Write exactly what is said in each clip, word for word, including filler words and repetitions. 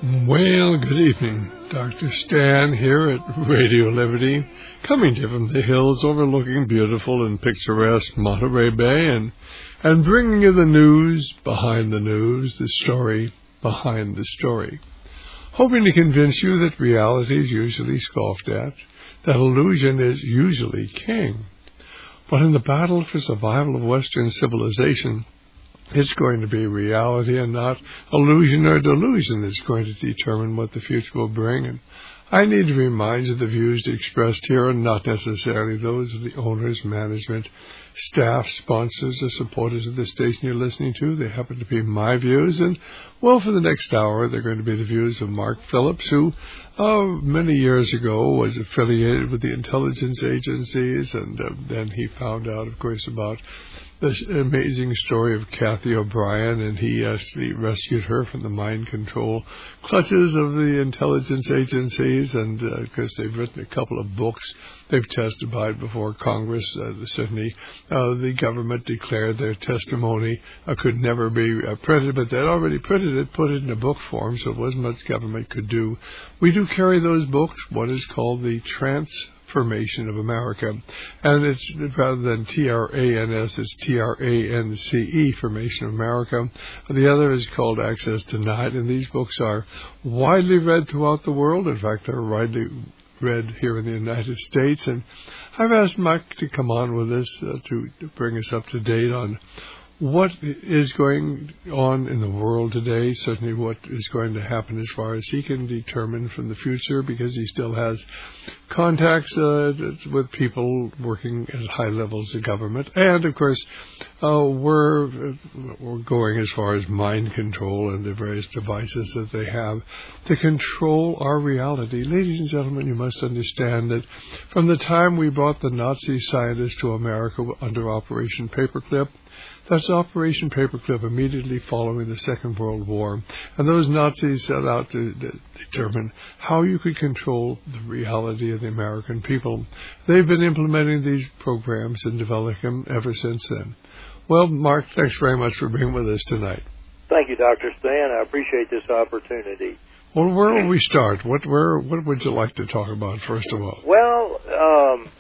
Well, good evening. Doctor Stan here at Radio Liberty, coming to you from the hills overlooking beautiful and picturesque Monterey Bay, and, and bringing you the news behind the news, the story behind the story. Hoping to convince you that reality is usually scoffed at, that illusion is usually king. But in the battle for survival of Western civilization, it's going to be reality and not illusion or delusion that's going to determine what the future will bring. And I need to remind you the views expressed here are not necessarily those of the owners, management, staff, sponsors, or supporters of the station you're listening to. They happen to be my views. And, well, for the next hour, they're going to be the views of Mark Phillips, who uh, many years ago was affiliated with the intelligence agencies. And uh, then he found out, of course, about the amazing story of Kathy O'Brien, and he actually rescued her from the mind control clutches of the intelligence agencies. And uh, of course, they've written a couple of books. They've testified before Congress. Uh, certainly, uh, the government declared their testimony uh, could never be uh, printed, but they'd already printed it, put it in a book form, so it wasn't much government could do. We do carry those books. One is called the Transformation of America, and it's rather than T R A N S, it's T R A N C E, Formation of America. The other is called Access Denied, and these books are widely read throughout the world. In fact, they're widely read here in the United States, and I've asked Mike to come on with us uh, to, to bring us up to date on what is going on in the world today, certainly what is going to happen as far as he can determine from the future, because he still has contacts uh, with people working at high levels of government. And, of course, uh, we're, we're going as far as mind control and the various devices that they have to control our reality. Ladies and gentlemen, you must understand that from the time we brought the Nazi scientists to America under Operation Paperclip, that's Operation Paperclip immediately following the Second World War. And those Nazis set out to de- determine how you could control the reality of the American people. They've been implementing these programs and developing them ever since then. Well, Mark, thanks very much for being with us tonight. Thank you, Doctor Stan. I appreciate this opportunity. Well, where will we start? What where what would you like to talk about, first of all? Well, um,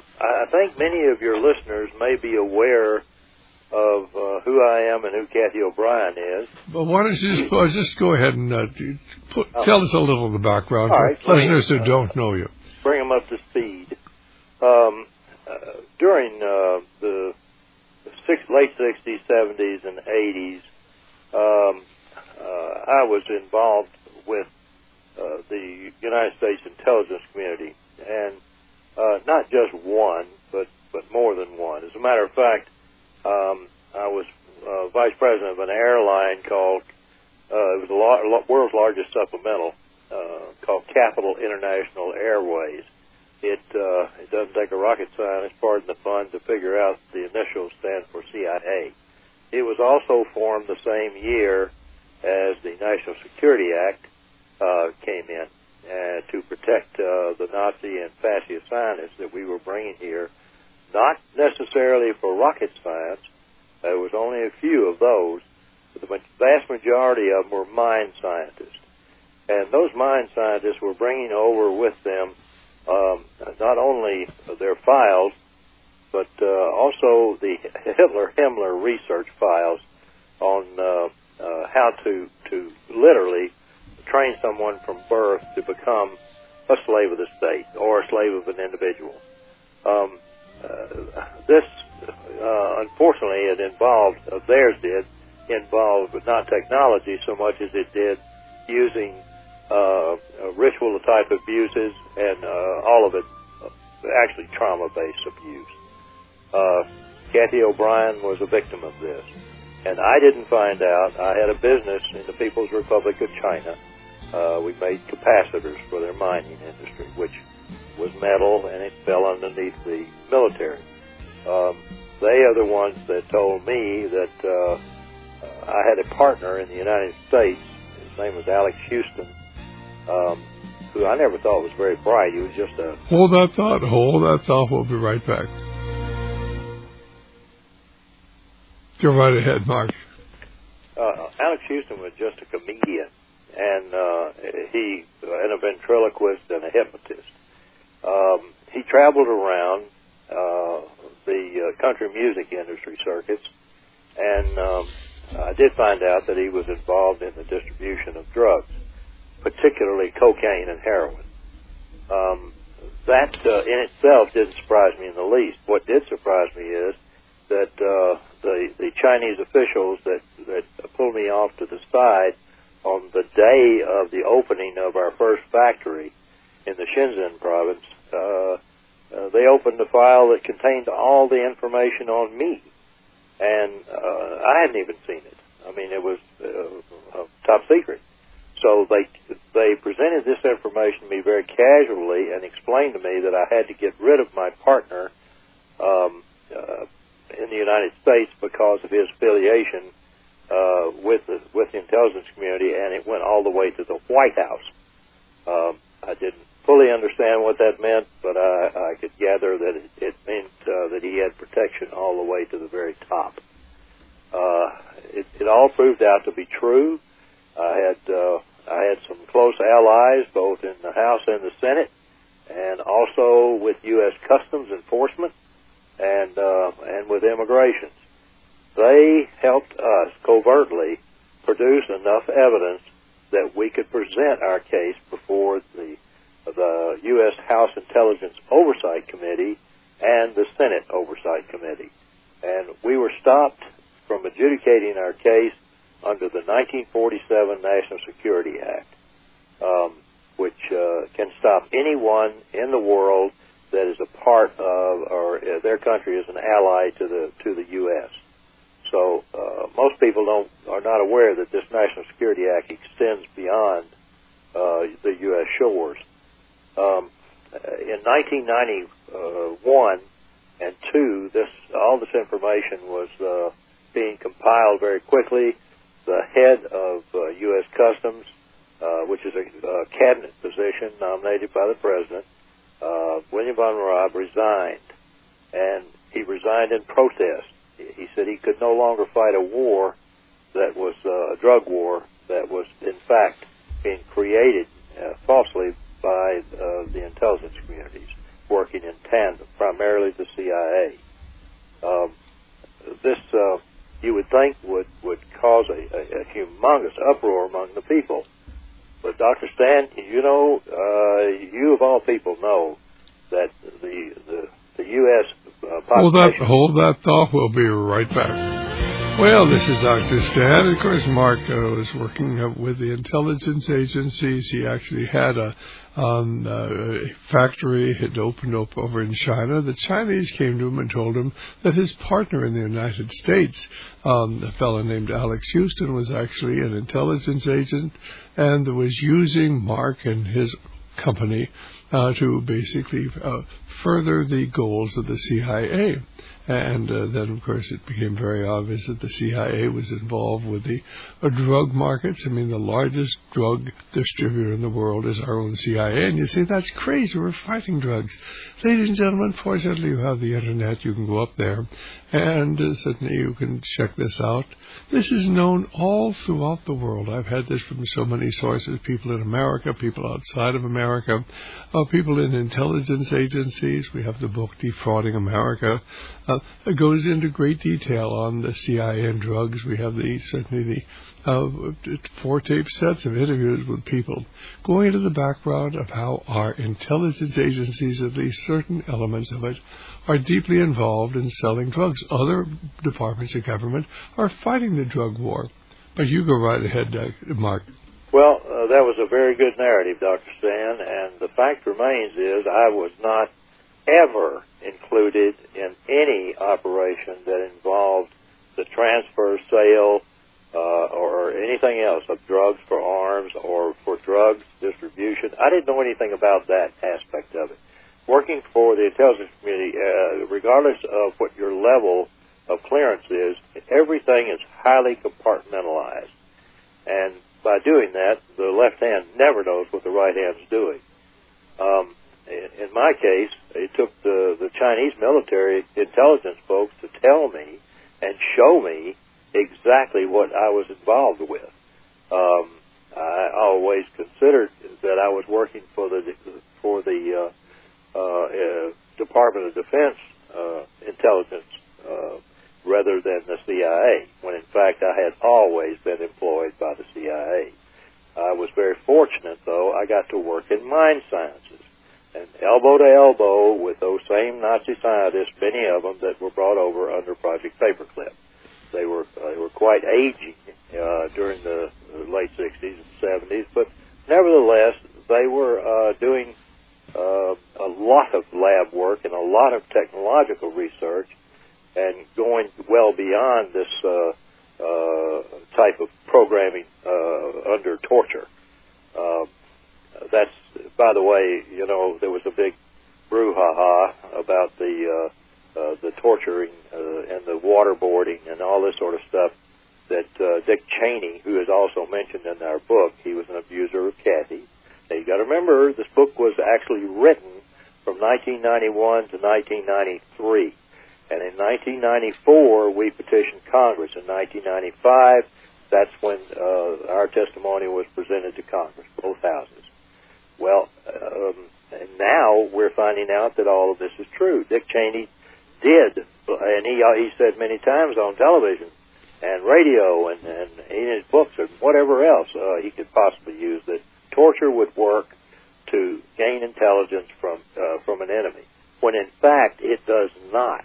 I think many of your listeners may be aware of uh, who I am and who Kathy O'Brien is. Well, why don't you just, uh, just go ahead and uh, put, oh. tell us a little of the background All right, for listeners who uh, don't know you. Bring them up to speed. Um, uh, during uh, the six, late sixties, seventies, and eighties, um, uh, I was involved with uh, the United States intelligence community, and uh, not just one, but, but more than one. As a matter of fact, Um, I was uh, vice president of an airline called, uh, it was the la- world's largest supplemental, uh, called Capital International Airways. It, uh, it doesn't take a rocket scientist, pardon the pun, to figure out the initials stand for C I A. It was also formed the same year as the National Security Act uh, came in uh, to protect uh, the Nazi and fascist scientists that we were bringing here. Not necessarily for rocket science. There was only a few of those. But the vast majority of them were mind scientists. And those mind scientists were bringing over with them um, not only their files, but uh, also the Hitler-Himmler research files on uh, uh, how to, to literally train someone from birth to become a slave of the state or a slave of an individual. Um, Uh, this, uh, unfortunately, it involved, uh, theirs did, involved but not technology so much as it did using uh, ritual type abuses and uh, all of it uh, actually trauma-based abuse. Uh, Kathy O'Brien was a victim of this. And I didn't find out. I had a business in the People's Republic of China. Uh, we made capacitors for their mining industry, which was metal, and it fell underneath the military. Um, they are the ones that told me that uh, I had a partner in the United States. His name was Alex Houston, um, who I never thought was very bright. He was just a... Hold that thought. Hold that thought. We'll be right back. Go right ahead, Mark. Uh, Alex Houston was just a comedian and uh, he and a ventriloquist and a hypnotist. Um, he traveled around uh, the uh, country music industry circuits, and um, I did find out that he was involved in the distribution of drugs, particularly cocaine and heroin. Um, that uh, in itself didn't surprise me in the least. What did surprise me is that uh, the the Chinese officials that that pulled me off to the side on the day of the opening of our first factory in the Shenzhen province, uh, uh, they opened a file that contained all the information on me, and uh, I hadn't even seen it. I mean, it was uh, top secret. So they they presented this information to me very casually and explained to me that I had to get rid of my partner um, uh, in the United States because of his affiliation uh, with the with the intelligence community, and it went all the way to the White House. Um, I didn't fully understand what that meant, but I, I could gather that it, it meant uh, that he had protection all the way to the very top. Uh, it, it all proved out to be true. I had uh, I had some close allies both in the House and the Senate, and also with U S Customs Enforcement and uh, and with immigration. They helped us covertly produce enough evidence that we could present our case before the the U S House Intelligence Oversight Committee and the Senate Oversight Committee, and we were stopped from adjudicating our case under the nineteen forty-seven National Security Act, um, which uh, can stop anyone in the world that is a part of, or uh, their country is an ally to the to the U S. So uh, most people don't are not aware that this National Security Act extends beyond uh, the U S shores. Um, in nineteen ninety-one and two, this all this information was uh, being compiled very quickly. The head of uh, U S Customs, uh, which is a, a cabinet position nominated by the president, uh, William von Raab, resigned, and he resigned in protest. He said he could no longer fight a war that was uh, a drug war that was, in fact, being created uh, falsely by uh, the intelligence communities working in tandem, primarily the C I A. Um, this, uh, you would think, would, would cause a, a, a humongous uproar among the people. But Doctor Stan, you know, uh, you of all people know that the the, the U S Uh, hold that, hold that thought. We'll be right back. Well, this is Doctor Stan. Of course, Mark uh, was working uh, with the intelligence agencies. He actually had a, um, uh, a factory had opened up over in China. The Chinese came to him and told him that his partner in the United States, um, a fellow named Alex Houston, was actually an intelligence agent and was using Mark and his company uh, to basically uh, further the goals of the C I A. And uh, then, of course, it became very obvious that the C I A was involved with the uh, drug markets. I mean, the largest drug distributor in the world is our own C I A. And you say, that's crazy, we're fighting drugs. Ladies and gentlemen, fortunately, you have the Internet. You can go up there, and uh, certainly you can check this out. This is known all throughout the world. I've had this from so many sources, people in America, people outside of America, uh, people in intelligence agencies. We have the book Defrauding America. Uh, it goes into great detail on the C I A and drugs. We have the certainly the uh, four tape sets of interviews with people going into the background of how our intelligence agencies, at least certain elements of it, are deeply involved in selling drugs. Other departments of government are fighting the drug war. But you go right ahead, uh, Mark. Well, uh, that was a very good narrative, Doctor Stan, and the fact remains is I was not ever included in any operation that involved the transfer, sale, uh, or anything else of drugs for arms or for drugs distribution. I didn't know anything about that aspect of it. Working for the intelligence community, uh, regardless of what your level of clearance is, everything is highly compartmentalized. And by doing that, the left hand never knows what the right hand's doing. Um, in, in my case, it took the, the Chinese military intelligence folks to tell me and show me exactly what I was involved with. Um, I always considered that I was working for the for the uh, uh, uh, Department of Defense uh, intelligence uh, rather than the C I A, when in fact I had always been employed by the C I A. I was very fortunate, though. I got to work in mind sciences, and elbow to elbow with those same Nazi scientists, many of them that were brought over under Project Paperclip. They were uh, they were quite aging uh, during the late sixties and seventies, but nevertheless, they were uh, doing uh, a lot of lab work and a lot of technological research, and going well beyond this uh, uh, type of programming uh, under torture. Uh, that's, by the way, you know, there was a big brouhaha about the uh, uh, the torturing uh, and the waterboarding and all this sort of stuff that uh, Dick Cheney, who is also mentioned in our book, he was an abuser of Kathy. Now, you got to remember, this book was actually written from nineteen ninety-one to nineteen ninety-three. And in nineteen ninety-four, we petitioned Congress. In nineteen ninety-five, that's when uh, our testimony was presented to Congress, both houses. Well, um, and now we're finding out that all of this is true. Dick Cheney did, and he uh, he said many times on television and radio and, and in his books and whatever else uh, he could possibly use, that torture would work to gain intelligence from uh, from an enemy, when in fact it does not.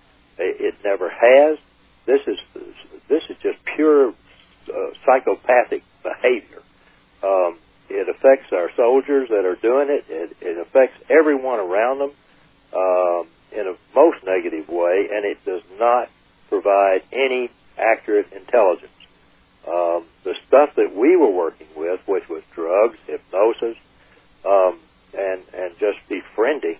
It never has. This is this is just pure uh, psychopathic behavior. Um, it affects our soldiers that are doing it. It, it affects everyone around them um, in a most negative way, and it does not provide any accurate intelligence. Um, the stuff that we were working with, which was drugs, hypnosis, um, and and just befriending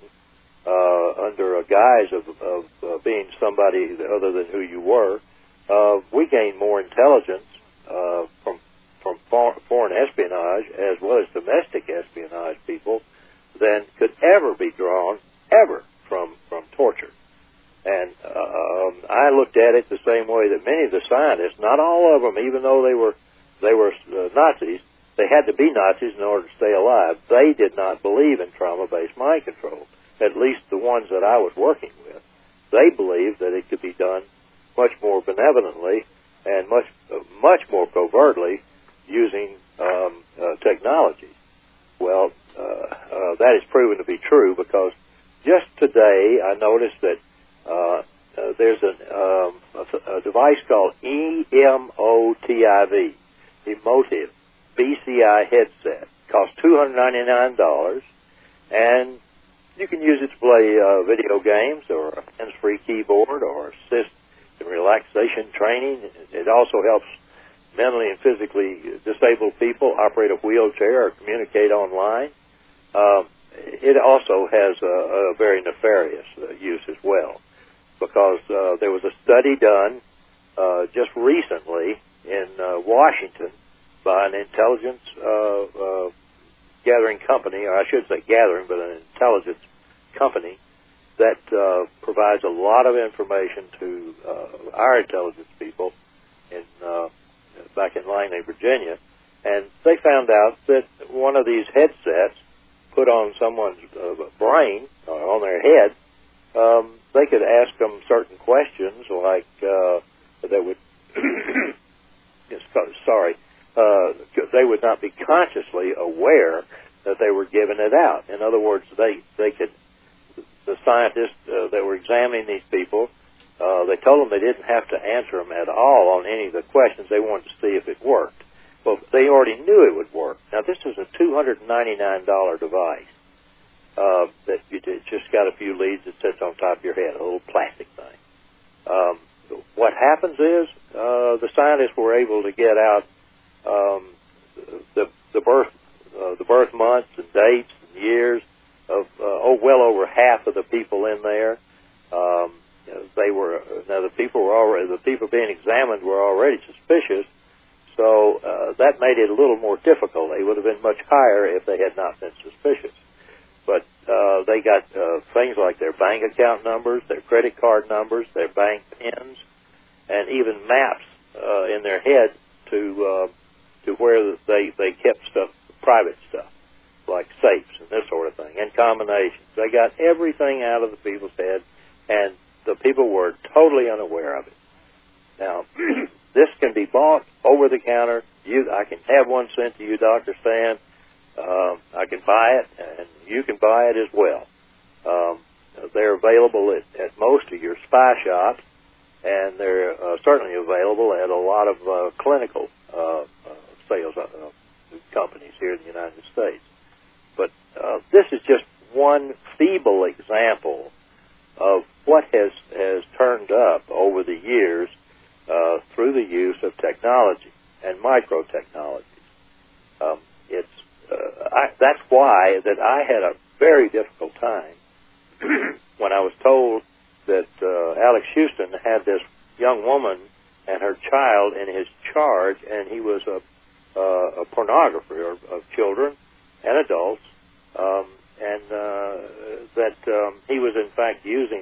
uh, under a guise of, of uh, being somebody other than who you were, uh, we gained more intelligence uh, from from for, foreign espionage as well as domestic espionage people than could ever be drawn ever from from torture. And uh, um, I looked at it the same way that many of the scientists, not all of them, even though they were they were uh, Nazis, they had to be Nazis in order to stay alive. They did not believe in trauma-based mind control, at least the ones that I was working with. They believed that it could be done much more benevolently and much uh, much more covertly using um, uh, technology. Well, uh, uh, that is proven to be true, because just today I noticed that Uh, uh, there's an, um, a, a device called E M O T I V, Emotive B C I headset. Costs two hundred ninety-nine dollars, and you can use it to play uh, video games or a hands-free keyboard or assist in relaxation training. It also helps mentally and physically disabled people operate a wheelchair or communicate online. Um, it also has a, a very nefarious uh, use as well, because uh, there was a study done uh, just recently in uh, Washington by an intelligence uh, uh, gathering company, or I should say gathering, but an intelligence company that uh, provides a lot of information to uh, our intelligence people in uh, back in Langley, Virginia, and they found out that one of these headsets put on someone's uh, brain, or on their head, um, they could ask them certain questions, like uh, they would, sorry, uh, they would not be consciously aware that they were giving it out. In other words, they they could, the scientists uh, that were examining these people, uh, they told them they didn't have to answer them at all on any of the questions. They wanted to see if it worked. Well, they already knew it would work. Now, this is a two hundred ninety-nine dollars device. Uh, that you just got a few leads that sits on top of your head, a little plastic thing. Um, what happens is uh, the scientists were able to get out um, the the birth uh, the birth months and dates and years of uh, oh well over half of the people in there. Um, they were now the people were already the people being examined were already suspicious, so uh, that made it a little more difficult. They would have been much higher if they had not been suspicious. But uh, they got uh, things like their bank account numbers, their credit card numbers, their bank pins, and even maps uh, in their head to uh, to where they, they kept stuff, private stuff, like safes and this sort of thing, and combinations. They got everything out of the people's head, and the people were totally unaware of it. Now, this can be bought over the counter. You, I can have one sent to you, Doctor Stan. Uh, I can buy it, and you can buy it as well. Um, they're available at, at most of your spy shops, and they're uh, certainly available at a lot of uh, clinical uh, uh, sales uh, companies here in the United States. But uh, this is just one feeble example of what has, has turned up over the years uh, through the use of technology and microtechnologies. Um, it's uh, I, that's why that I had a very difficult time when I was told that uh, Alex Houston had this young woman and her child in his charge, and he was a, uh, a pornographer of, of children and adults, um, and uh, that um, he was in fact using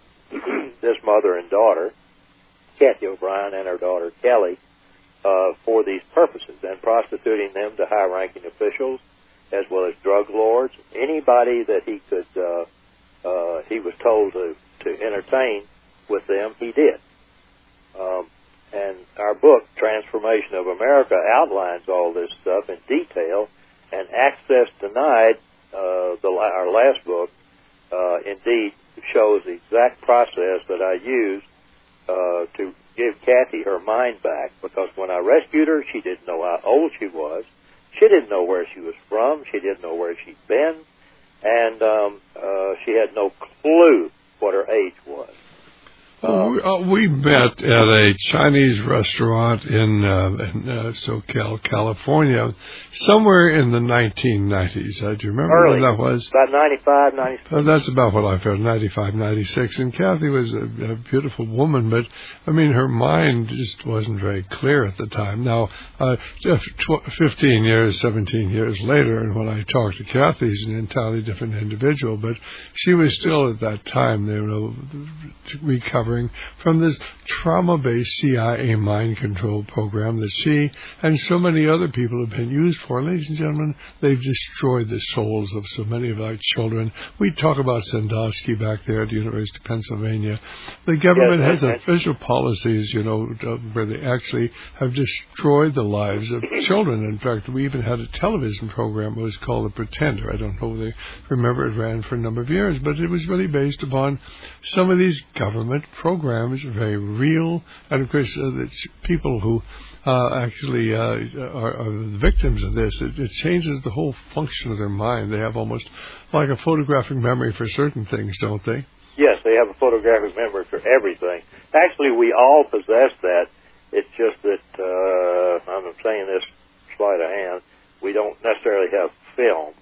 this mother and daughter, Kathy O'Brien and her daughter Kelly, uh, for these purposes, and prostituting them to high-ranking officials as well as drug lords, anybody that he could, uh, uh, he was told to, to entertain with them, he did. Um, and our book, Transformation of America, outlines all this stuff in detail, and Access Denied, uh, the, our last book, uh, indeed shows the exact process that I used uh, to give Kathy her mind back, because when I rescued her, she didn't know how old she was. She didn't know where she was from. She didn't know where she'd been. And um, uh, she had no clue what her age was. Um, we, uh, we met at a Chinese restaurant in, uh, in uh, SoCal, California, somewhere in the nineteen nineties. Uh, do you remember Early. when that was? About ninety-five, ninety-six. Uh, that's about what I felt, ninety-five, ninety-six. And Kathy was a, a beautiful woman, but, I mean, her mind just wasn't very clear at the time. Now, uh, fifteen years, seventeen years later, and when I talked to Kathy, she's an entirely different individual, but she was still at that time, you know, recovering from this trauma-based C I A mind control program that she and so many other people have been used for. Ladies and gentlemen, they've destroyed the souls of so many of our children. We talk about Sandusky back there at the University of Pennsylvania. The government yes, has official policies, you know, where they actually have destroyed the lives of children. In fact, we even had a television program that was called The Pretender. I don't know if they remember, it ran for a number of years, but it was really based upon some of these government programs, very real, and of course, uh, the people who uh, actually uh, are, are the victims of this, it, it changes the whole function of their mind. They have almost like a photographic memory for certain things, don't they? Yes, they have a photographic memory for everything. Actually, we all possess that. It's just that, uh, I'm saying this sleight of hand, we don't necessarily have film.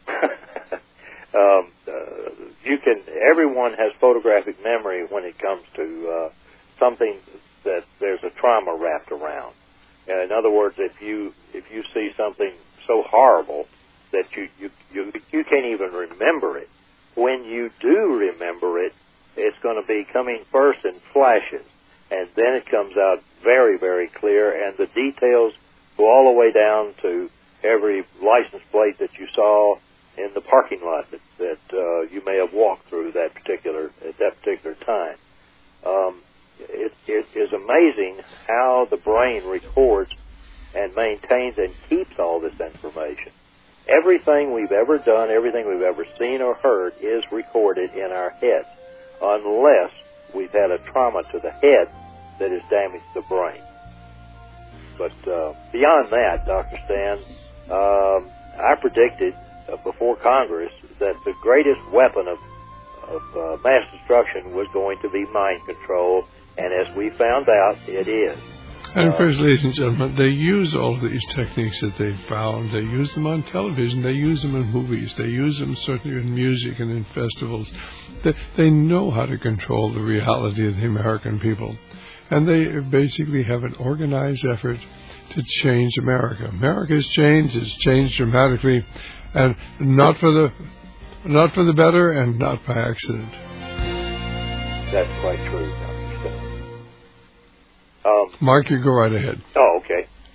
Um, uh, you can. Everyone has photographic memory when it comes to uh, something that there's a trauma wrapped around. Uh, in other words, if you if you see something so horrible that you you you, you can't even remember it, when you do remember it, it's going to be coming first in flashes, and then it comes out very very clear, and the details go all the way down to every license plate that you saw in the parking lot that, that uh, you may have walked through that particular at that particular time. Um, it, it is amazing how the brain records and maintains and keeps all this information. Everything we've ever done, everything we've ever seen or heard is recorded in our head, unless we've had a trauma to the head that has damaged the brain. But uh, beyond that, Doctor Stan, um, I predicted Uh, before Congress that the greatest weapon of, of uh, mass destruction was going to be mind control, and as we found out, it is. And of course, ladies and gentlemen, they use all of these techniques that they've found. They use them on television. They use them in movies. They use them certainly in music and in festivals. They, they know how to control the reality of the American people. And they basically have an organized effort to change America. America has changed. It's changed dramatically. And not for the not for the better, and not by accident. That's quite true, Doctor Stone. Um, Mark, you go right ahead. oh, okay. Uh,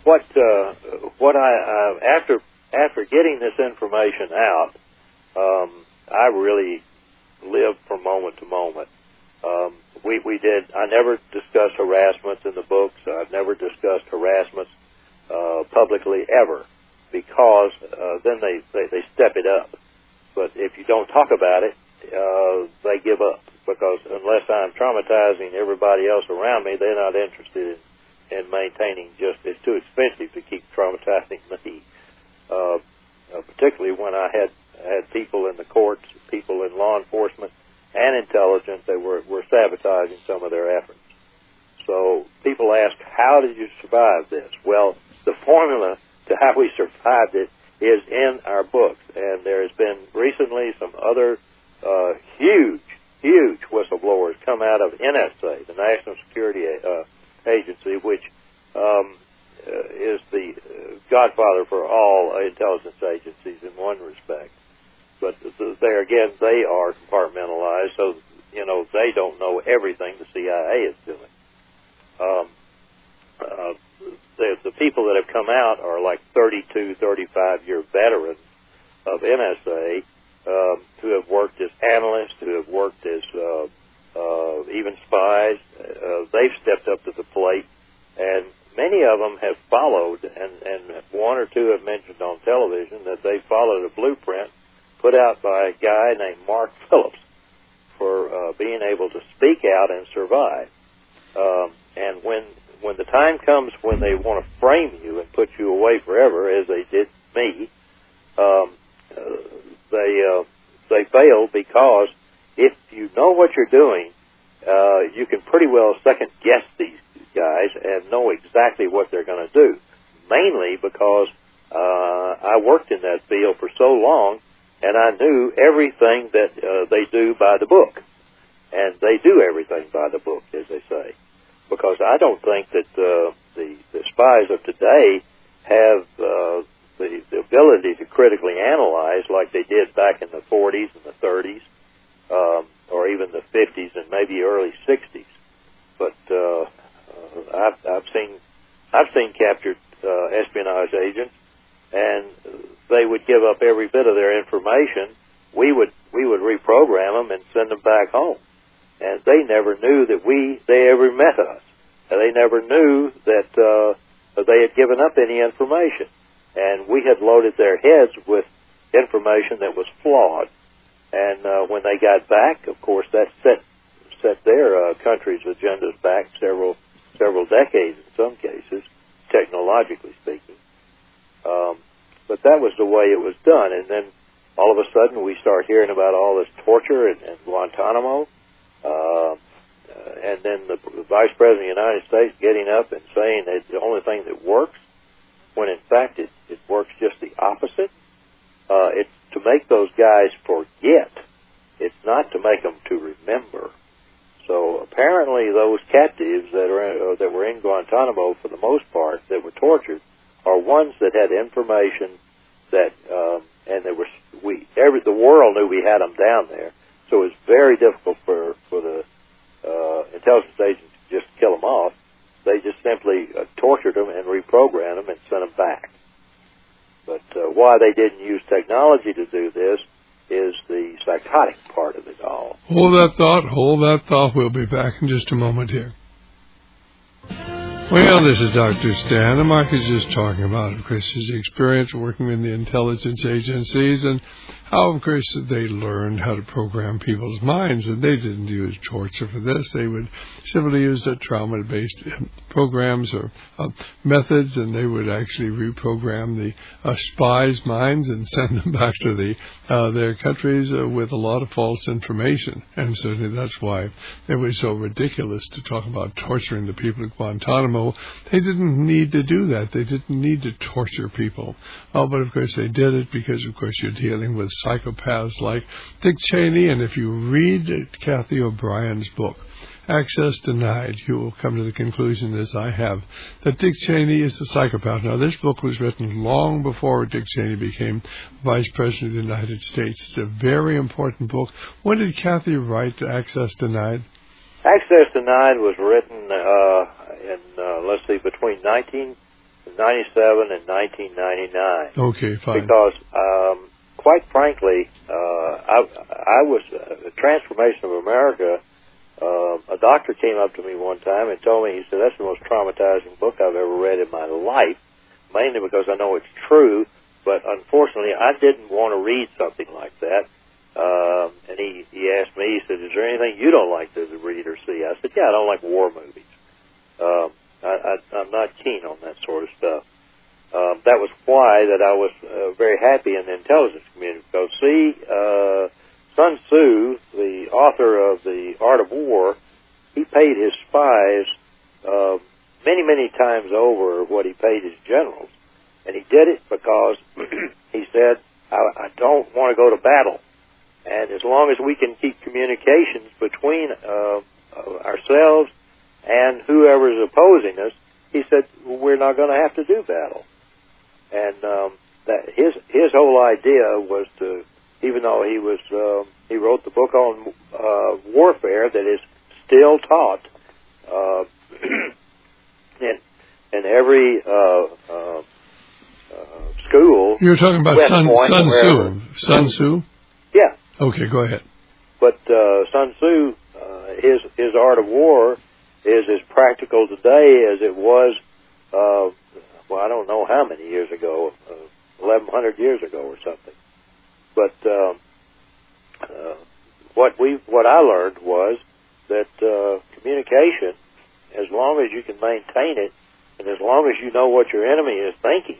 what uh, what I uh, after after getting this information out, um, I really lived from moment to moment. Um, we we did. I never discussed harassments in the books. I've never discussed harassments uh, publicly ever, because uh, then they, they they step it up. But if you don't talk about it, uh, they give up, because unless I'm traumatizing everybody else around me, they're not interested in, in maintaining just, it's too expensive to keep traumatizing me. Uh, uh, particularly when I had, had people in the courts, people in law enforcement and intelligence that were, were sabotaging some of their efforts. So people ask, how did you survive this? Well, the formula to how we survived it is in our books, and there has been recently some other uh, huge, huge whistleblowers come out of N S A, the National Security uh, Agency, which um, uh, is the uh, godfather for all intelligence agencies in one respect. But there again, they are compartmentalized, so you know they don't know everything the C I A is doing. Um, uh, the, the people that have come out are like thirty-two, thirty-five year veterans of N S A um, who have worked as analysts, who have worked as uh, uh, even spies. Uh, they've stepped up to the plate, and many of them have followed, and, and one or two have mentioned on television that they followed a blueprint put out by a guy named Mark Phillips for uh, being able to speak out and survive. Um, and when when the time comes when they want to frame you and put you away forever, as they did me, um, uh, they uh, they fail, because if you know what you're doing, uh, you can pretty well second guess these guys and know exactly what they're going to do. Mainly because uh, I worked in that field for so long, and I knew everything that uh, they do by the book. And they do everything by the book, as they say. Because I don't think that uh, the, the spies of today have uh, the, the ability to critically analyze like they did back in the forties and the thirties, um, or even the fifties and maybe early sixties. But uh, uh, I've, I've seen I've seen captured uh, espionage agents, and they would give up every bit of their information. We would we would reprogram them and send them back home. And they never knew that we, they ever met us. And they never knew that uh, they had given up any information. And we had loaded their heads with information that was flawed. And uh, when they got back, of course, that set set their uh, country's agendas back several several decades in some cases, technologically speaking. Um, but that was the way it was done. And then all of a sudden we start hearing about all this torture in, in Guantanamo. Uh, and then the Vice President of the United States getting up and saying that the only thing that works, when in fact it, it works just the opposite. Uh, it's to make those guys forget. It's not to make them to remember. So apparently those captives that are in, uh, that were in Guantanamo, for the most part, that were tortured, are ones that had information that, um, and there was we every the world knew we had them down there. So it was very difficult for, for the uh, intelligence agents to just kill them off. They just simply uh, tortured them and reprogrammed them and sent them back. But uh, why they didn't use technology to do this is the psychotic part of it all. Hold that thought, hold that thought. We'll be back in just a moment here. Well, this is Doctor Stan, and Mark is just talking about, of course, his experience working in the intelligence agencies and how, of course, they learned how to program people's minds, and they didn't use torture for this. They would simply use the trauma-based programs or uh, methods, and they would actually reprogram the uh, spies' minds and send them back to the uh, their countries uh, with a lot of false information. And certainly that's why it was so ridiculous to talk about torturing the people at Guantanamo. They didn't need to do that. They didn't need to torture people. Oh, but of course they did it because, of course, you're dealing with psychopaths like Dick Cheney. And if you read Kathy O'Brien's book, Access Denied, you will come to the conclusion, as I have, that Dick Cheney is the psychopath. Now, this book was written long before Dick Cheney became Vice President of the United States. It's a very important book. When did Kathy write Access Denied? Access Denied was written uh, in, uh, let's see, between nineteen ninety-seven and nineteen ninety-nine. Okay, fine. Because, um, quite frankly, uh, I, I was, uh, the Transformation of America, uh, a doctor came up to me one time and told me, he said, that's the most traumatizing book I've ever read in my life, mainly because I know it's true, but unfortunately I didn't want to read something like that. Um, and he, he asked me, he said, is there anything you don't like to read or see? I said, yeah, I don't like war movies. Um, I, I, I'm not keen on that sort of stuff. Um, that was why that I was uh, very happy in the intelligence community. Because, see, uh, Sun Tzu, the author of The Art of War, he paid his spies uh, many, many times over what he paid his generals. And he did it because he said, I, I don't want to go to battle. And as long as we can keep communications between uh, ourselves and whoever is opposing us, he said, we're not going to have to do battle. And um, that his his whole idea was to, even though he was uh, he wrote the book on uh, warfare that is still taught uh, in in every uh, uh, uh, school. You're talking about Sun, Sun Tzu. Sun Tzu? Yeah. Okay, go ahead. But uh, Sun Tzu, uh, his his Art of War is as practical today as it was, uh, well, I don't know how many years ago, uh, eleven hundred years ago or something. But um, uh, what we what I learned was that uh, communication, as long as you can maintain it, and as long as you know what your enemy is thinking,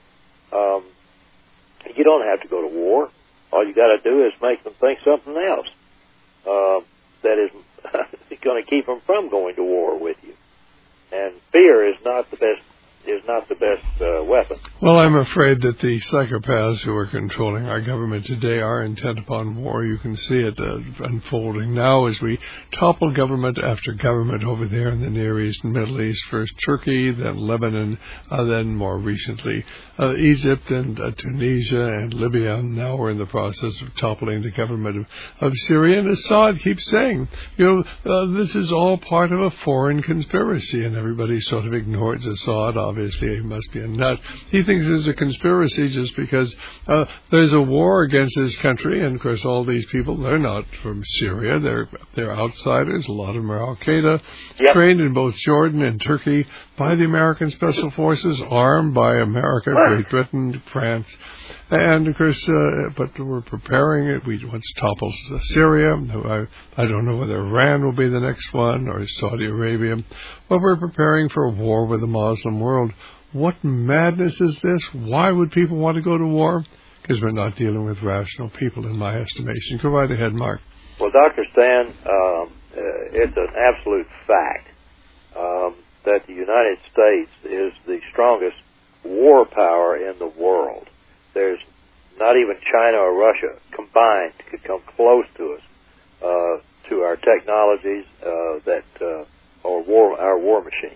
um, you don't have to go to war. All you got to do is make them think something else uh, that is going to keep them from going to war with you. And fear is not the best is not the best uh, weapon. Well, I'm afraid that the psychopaths who are controlling our government today are intent upon war. You can see it uh, unfolding now as we topple government after government over there in the Near East and Middle East. First Turkey, then Lebanon, uh, then more recently uh, Egypt and uh, Tunisia and Libya. Now we're in the process of toppling the government of, of Syria. And Assad keeps saying, you know, uh, this is all part of a foreign conspiracy, and everybody sort of ignores Assad. Obviously, he must be a nut. He thinks there's a conspiracy just because uh, there's a war against his country, and of course, all these people, they're not from Syria. They're they're outsiders. A lot of them are Al-Qaeda, yep. Trained in both Jordan and Turkey by the American Special Forces, armed by America, Great Britain, France, and of course, uh, but we're preparing it. We want to topple Syria. I, I don't know whether Iran will be the next one or Saudi Arabia, but we're preparing for a war with the Muslim world. What madness is this? Why would people want to go to war? Because we're not dealing with rational people, in my estimation. Go right ahead, Mark. Well, Doctor Stan, um, uh, it's an absolute fact um, that the United States is the strongest war power in the world. There's not even China or Russia combined could come close to us, uh, to our technologies, uh, that uh, or war, our war machine.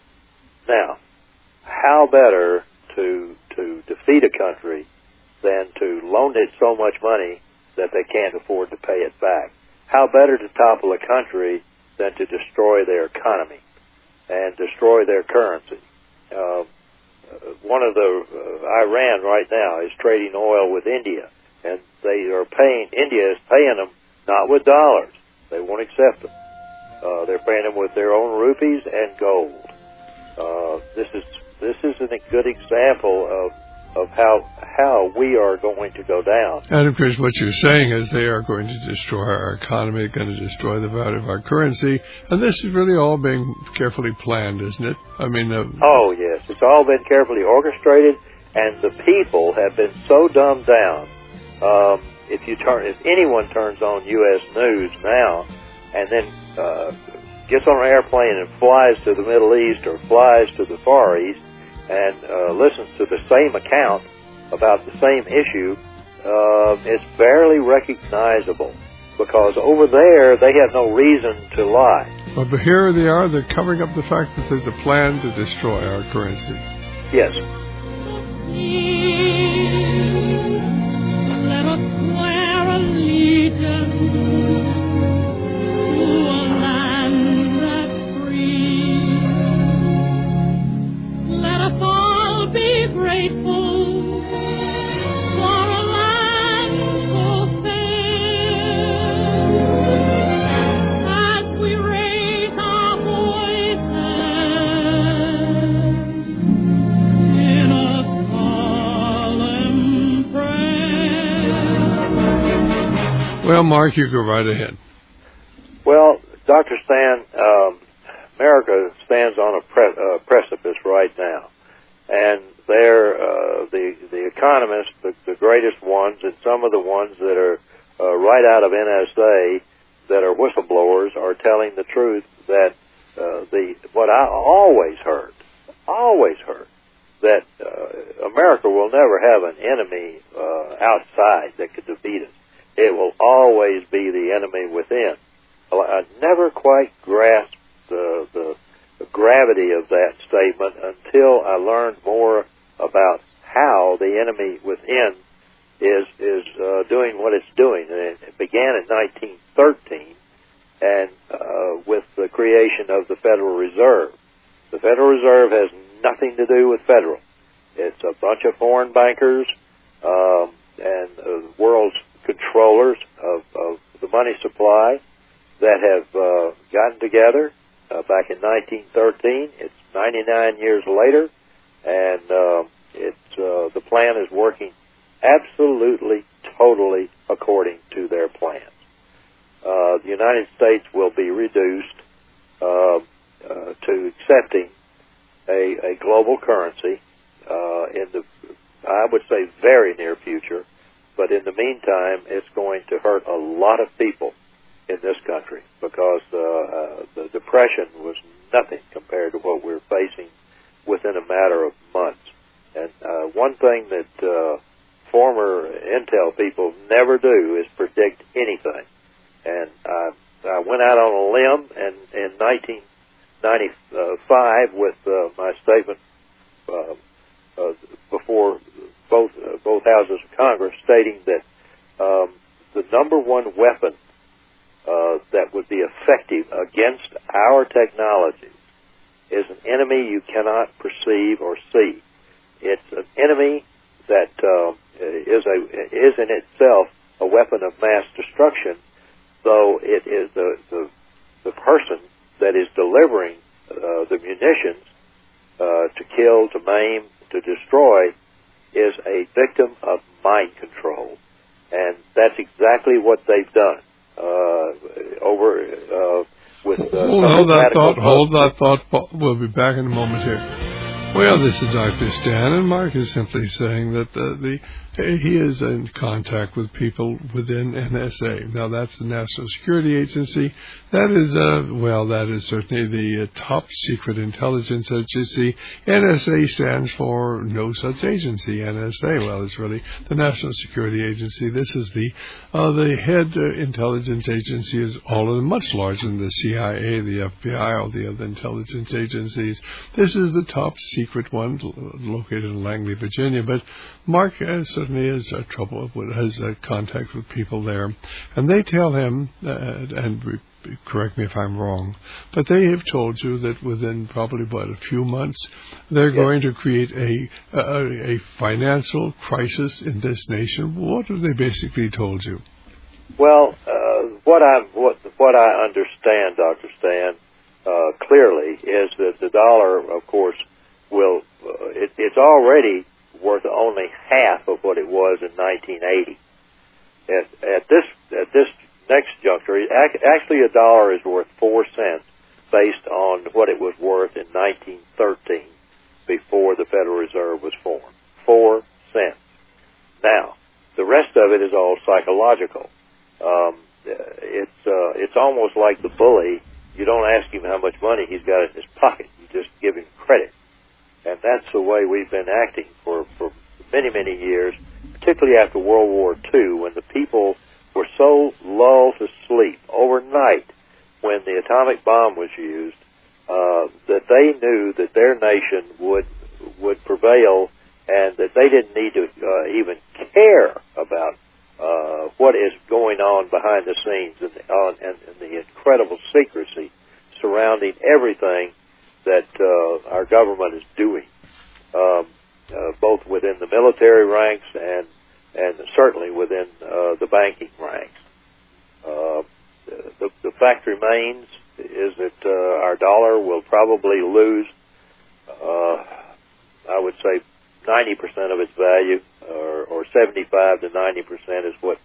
Now, how better to to defeat a country than to loan it so much money that they can't afford to pay it back? How better to topple a country than to destroy their economy and destroy their currency? Uh, one of the uh, Iran right now is trading oil with India, and they are paying. India is paying them not with dollars; they won't accept them. Uh, they're paying them with their own rupees and gold. Uh, this is this is a good example of of how how we are going to go down. And of course, what you're saying is they are going to destroy our economy, going to destroy the value of our currency, and this is really all being carefully planned, isn't it? I mean, uh, oh yes, it's all been carefully orchestrated, and the people have been so dumbed down. Um, if you turn, if anyone turns on U S News now, and then uh, gets on an airplane and flies to the Middle East or flies to the Far East and uh, listens to the same account about the same issue, uh, it's barely recognizable because over there they have no reason to lie. But here they are, they're covering up the fact that there's a plan to destroy our currency. Yes. Let us swear allegiance to a land that's free. Let us all Well, Mark, you go right ahead. Well, Doctor Stan, um, America stands on a pre- uh, precipice right now, and they're uh, the the economists, the, the greatest ones, and some of the ones that are uh, right out of N S A that are whistleblowers are telling the truth that uh, the what I always heard, always heard that uh, America will never have an enemy uh, outside that could defeat us. It will always be the enemy within. I never quite grasped the, the, the gravity of that statement until I learned more about how the enemy within is is uh, doing what it's doing. And it began in nineteen thirteen, and uh, with the creation of the Federal Reserve. The Federal Reserve has nothing to do with federal. It's a bunch of foreign bankers um, and uh, the world's controllers of, of the money supply that have uh, gotten together uh, back in nineteen thirteen. It's ninety-nine years later, and uh, it's uh, the plan is working absolutely, totally according to their plans. Uh, the United States will be reduced uh, uh, to accepting a, a global currency uh, in the, I would say, very near future. But in the meantime, it's going to hurt a lot of people in this country because uh, uh, the Depression was nothing compared to what we're facing within a matter of months. And uh, one thing that uh, former Intel people never do is predict anything. And I, I went out on a limb and in nineteen ninety-five with uh, my statement uh, uh, before both uh, both houses of Congress, stating that um, the number one weapon uh, that would be effective against our technologies is an enemy you cannot perceive or see. It's an enemy that uh, is a is in itself a weapon of mass destruction, though it is the the, the person that is delivering uh, the munitions uh, to kill, to maim, to destroy, is a victim of mind control. And that's exactly what they've done uh, over uh, with... Uh, hold, hold that thought, hold that thought. We'll be back in a moment here. Well, this is Doctor Stan, and Mark is simply saying that the, the he is in contact with people within N S A. Now, that's the National Security Agency. That is, uh, well, that is certainly the uh, top secret intelligence agency. N S A stands for no such agency. N S A, well, it's really the National Security Agency. This is the uh, the head uh, intelligence agency is all of them much larger than the C I A, the F B I, all the other intelligence agencies. This is the top secret one located in Langley, Virginia. But Mark uh, certainly has uh, trouble with, has uh, contact with people there, and they tell him, uh, and re- correct me if I'm wrong, but they have told you that within probably about a few months they're yes. going to create a, a a financial crisis in this nation. What have they basically told you? Well, uh, what I what what I understand, Doctor Stan, uh, clearly is that the dollar, of course, will uh, it, it's already worth only half of what it was in nineteen eighty. At, at this at this next juncture, actually a dollar is worth four cents based on what it was worth in nineteen thirteen before the Federal Reserve was formed. Four cents. Now, the rest of it is all psychological. Um, it's uh, it's almost like the bully. You don't ask him how much money he's got in his pocket. You just give him credit. And that's the way we've been acting for, for many, many years, particularly after World War Two, when the people were so lulled to sleep overnight when the atomic bomb was used, uh, that they knew that their nation would would prevail and that they didn't need to uh, even care about uh, what is going on behind the scenes and the, uh, and, and the incredible secrecy surrounding everything that uh, our government is doing, um, uh, both within the military ranks and and certainly within uh, the banking ranks. Uh, the, the fact remains is that uh, our dollar will probably lose, uh, I would say, ninety percent of its value, or, or seventy-five to ninety percent is what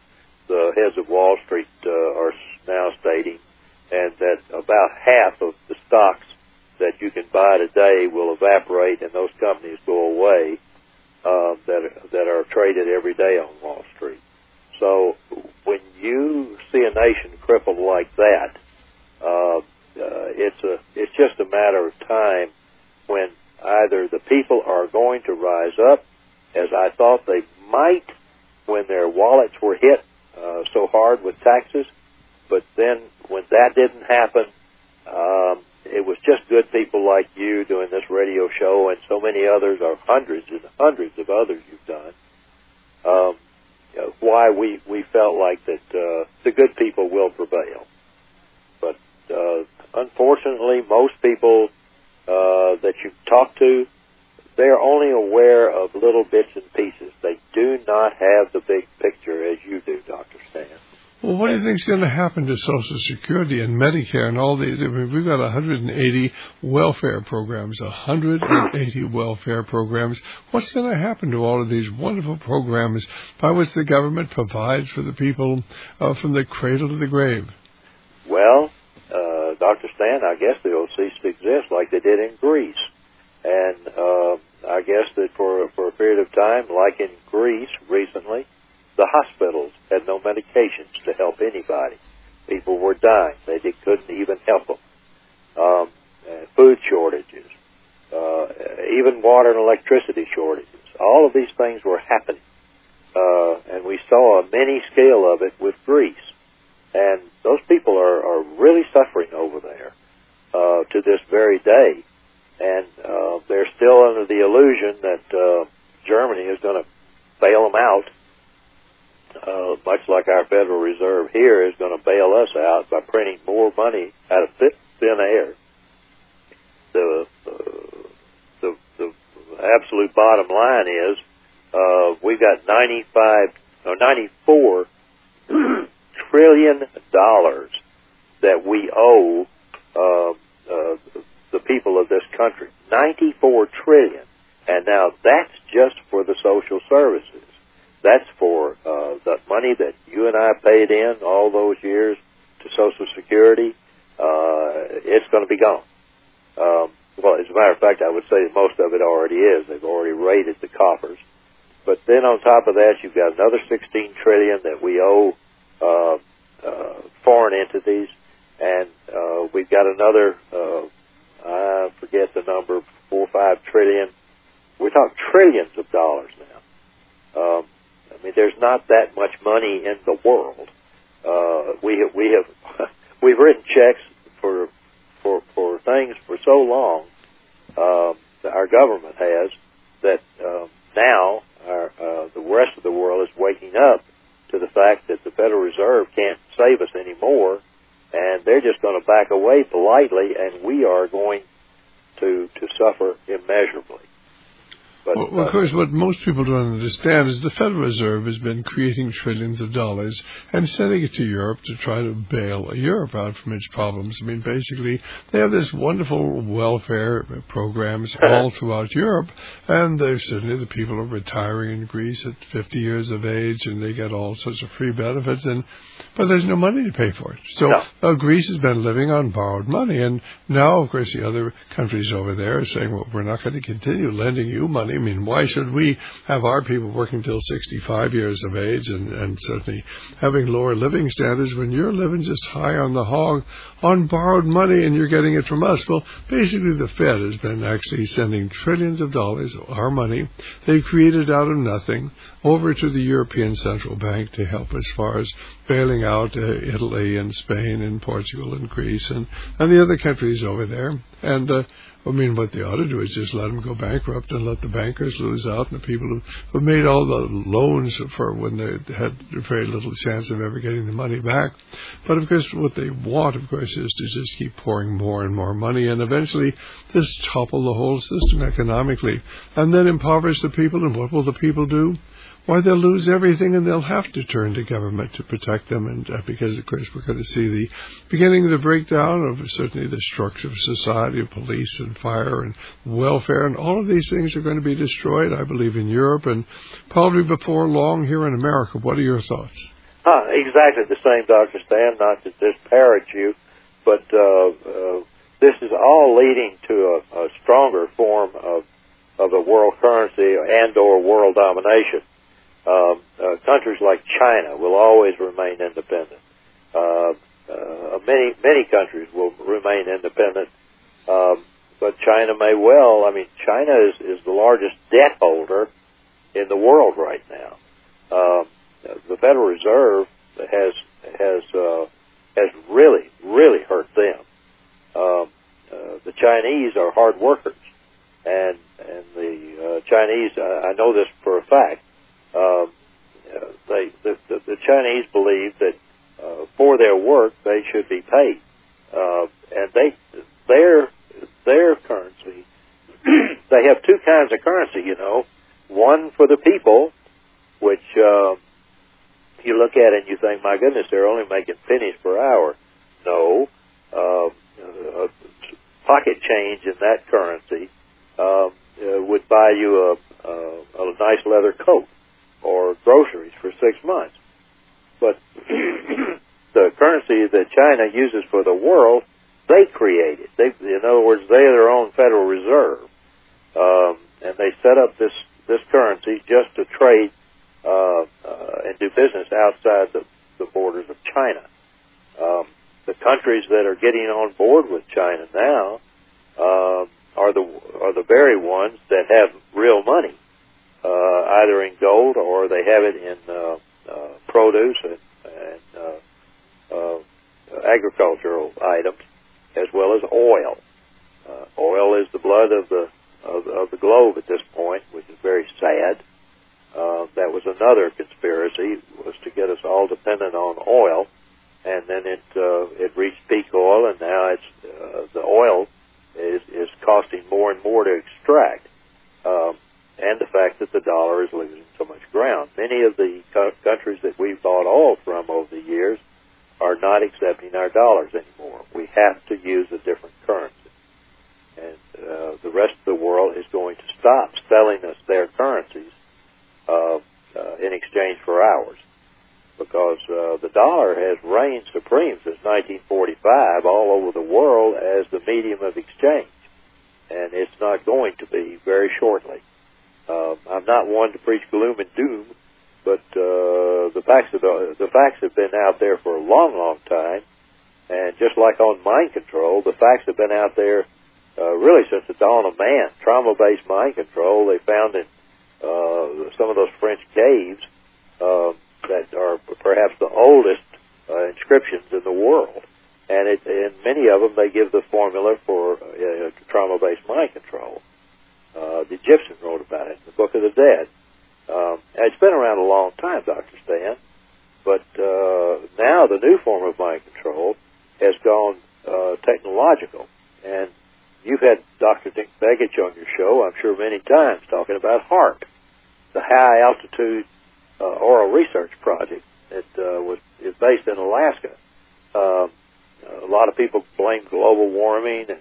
the heads of Wall Street uh, are now stating, and that about half of the stocks that you can buy today will evaporate and those companies go away uh, that are, that are traded every day on Wall Street. So when you see a nation crippled like that, uh, uh, it's a it's just a matter of time when either the people are going to rise up, as I thought they might when their wallets were hit uh, so hard with taxes, but then when that didn't happen, um, it was just good people like you doing this radio show and so many others, or hundreds and hundreds of others you've done, um, you know, why we, we felt like that uh, the good people will prevail. But uh, unfortunately, most people uh, that you talk to, they're only aware of little bits and pieces. They do not have the big picture as you do, Doctor Stan. Well, what do you think is going to happen to Social Security and Medicare and all these? I mean, we've got one hundred eighty welfare programs, one hundred eighty welfare programs. What's going to happen to all of these wonderful programs by which the government provides for the people uh, from the cradle to the grave? Well, uh, Doctor Stan, I guess they'll cease to exist like they did in Greece. And uh, I guess that for, for a period of time, like in Greece recently, the hospitals had no medications to help anybody. People were dying. They did, couldn't even help them. Um, uh, food shortages, uh, even water and electricity shortages. All of these things were happening. Uh, and we saw a mini scale of it with Greece. And those people are, are really suffering over there uh, to this very day. And uh, they're still under the illusion that uh, Germany is going to bail them out, uh, much like our Federal Reserve here is going to bail us out by printing more money out of thin air. The, uh, the, the absolute bottom line is uh, we've got ninety-five, no, ninety-four trillion dollars that we owe uh, uh, the people of this country. ninety-four trillion dollars. And now that's just for the social services. That's for uh, the money that you and I paid in all those years to Social Security. Uh, it's going to be gone. Um, well, as a matter of fact, I would say that most of it already is. They've already raided the coffers. But then on top of that, you've got another sixteen trillion dollars that we owe uh, uh, foreign entities, and uh, we've got another, uh, I forget the number, four or five trillion. We're talking trillions of dollars now. Um, I mean, there's not that much money in the world. Uh, we have, we have, we've written checks for, for, for things for so long, um, that our government has, that, um, now our, uh, the rest of the world is waking up to the fact that the Federal Reserve can't save us anymore, and they're just going to back away politely, and we are going to, to suffer immeasurably. But, well, uh, of course, what most people don't understand is the Federal Reserve has been creating trillions of dollars and sending it to Europe to try to bail Europe out from its problems. I mean, basically, they have this wonderful welfare programs all throughout Europe, and they're certainly the people are retiring in Greece at fifty years of age, and they get all sorts of free benefits, and but there's no money to pay for it. So no. uh, Greece has been living on borrowed money, and now, of course, the other countries over there are saying, well, we're not going to continue lending you money. I mean, why should we have our people working till sixty-five years of age and, and certainly having lower living standards when you're living just high on the hog on borrowed money and you're getting it from us? Well, basically the Fed has been actually sending trillions of dollars, our money, they created out of nothing, over to the European Central Bank to help as far as bailing out uh, Italy and Spain and Portugal and Greece and, and the other countries over there. And uh, I mean, what they ought to do is just let them go bankrupt and let the bankers lose out, and the people who, who made all the loans for when they had very little chance of ever getting the money back. But, of course, what they want, of course, is to just keep pouring more and more money and eventually just topple the whole system economically and then impoverish the people. And what will the people do? Why, they'll lose everything, and they'll have to turn to government to protect them. And uh, because, of course, we're going to see the beginning of the breakdown of certainly the structure of society, of police and fire and welfare, and all of these things are going to be destroyed, I believe, in Europe and probably before long here in America. What are your thoughts? Huh, exactly the same, Doctor Stan, not to disparage you, but uh, uh, this is all leading to a, a stronger form of, of a world currency and or world domination. Um, uh, countries like China will always remain independent. Uh, uh, many, many countries will remain independent, um, but China may well. I mean, China is, is the largest debt holder in the world right now. Um, the Federal Reserve has has uh, has really, really hurt them. Um, uh, the Chinese are hard workers, and and the uh, Chinese, I, I know this for a fact. Um, uh, they the, the, the Chinese believe that uh, for their work they should be paid, uh, and they their their currency. They have two kinds of currency, you know. One for the people, which uh, you look at it and you think, my goodness, they're only making pennies per hour. No, uh, uh, pocket change in that currency uh, uh, would buy you a, a, a nice leather coat or groceries for six months. But the currency that China uses for the world, they created. They, in other words, they are their own Federal Reserve, um, and they set up this this currency just to trade uh, uh, and do business outside the, the borders of China. Um, the countries that are getting on board with China now uh, are the are the very ones that have real money, uh, either in gold or they have it in uh, uh, produce and, and uh, uh, agricultural items, as well as oil. Uh, oil is the blood of the of, of the globe at this point, which is very sad. Uh, that was another conspiracy, was to get us all dependent on oil, and then it uh, it reached peak oil, and now it's uh, the oil is is costing more and more to extract, um, and the fact that the dollar is losing so much ground. Many of the co- countries that we've bought oil from over the years are not accepting our dollars anymore. We have to use a different currency. And uh, the rest of the world is going to stop selling us their currencies uh, uh, in exchange for ours, because uh, the dollar has reigned supreme since nineteen forty-five all over the world as the medium of exchange, and it's not going to be very shortly. Uh, I'm not one to preach gloom and doom, but uh, the facts of the, the facts have been out there for a long, long time, and just like on mind control, the facts have been out there Uh, really since the dawn of man. Trauma-based mind control they found in uh, some of those French caves uh, that are perhaps the oldest uh, inscriptions in the world. And it, in many of them, they give the formula for uh, trauma-based mind control. Uh, the Egyptians wrote about it in the Book of the Dead. Um, and it's been around a long time, Doctor Stan. But uh, now the new form of mind control has gone uh, technological. And you've had Doctor Dick Begich on your show, I'm sure, many times, talking about HAARP, the High Altitude uh, Oral Research Project that uh, was is based in Alaska. Uh, a lot of people blame global warming, and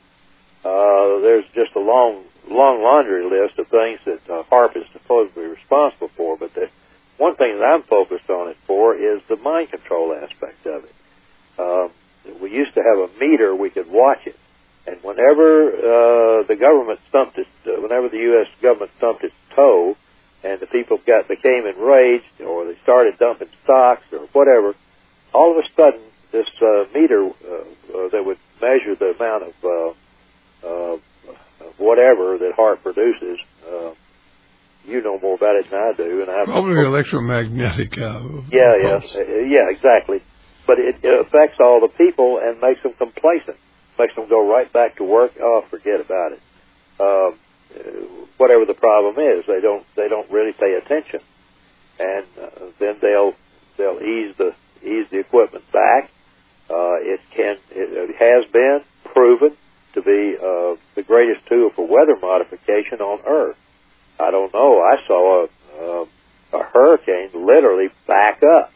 uh, there's just a long, long laundry list of things that uh, HAARP is supposedly responsible for. But the one thing that I'm focused on it for is the mind control aspect of it. Um, we used to have a meter; we could watch it. And whenever uh, the government stumped its, uh, whenever the U S government stumped its toe, and the people got became enraged, or they started dumping stocks or whatever, all of a sudden this uh, meter uh, uh, that would measure the amount of uh, uh, whatever that HAARP produces, uh, you know more about it than I do, and I probably electromagnetic. Uh, yeah, yeah, uh, yeah, exactly. But it, it affects all the people and makes them complacent. Makes them go right back to work. Oh, forget about it. Um, whatever the problem is, they don't they don't really pay attention, and uh, then they'll they'll ease the ease the equipment back. Uh, it can it, it has been proven to be uh, the greatest tool for weather modification on Earth. I don't know. I saw a uh, a hurricane literally back up.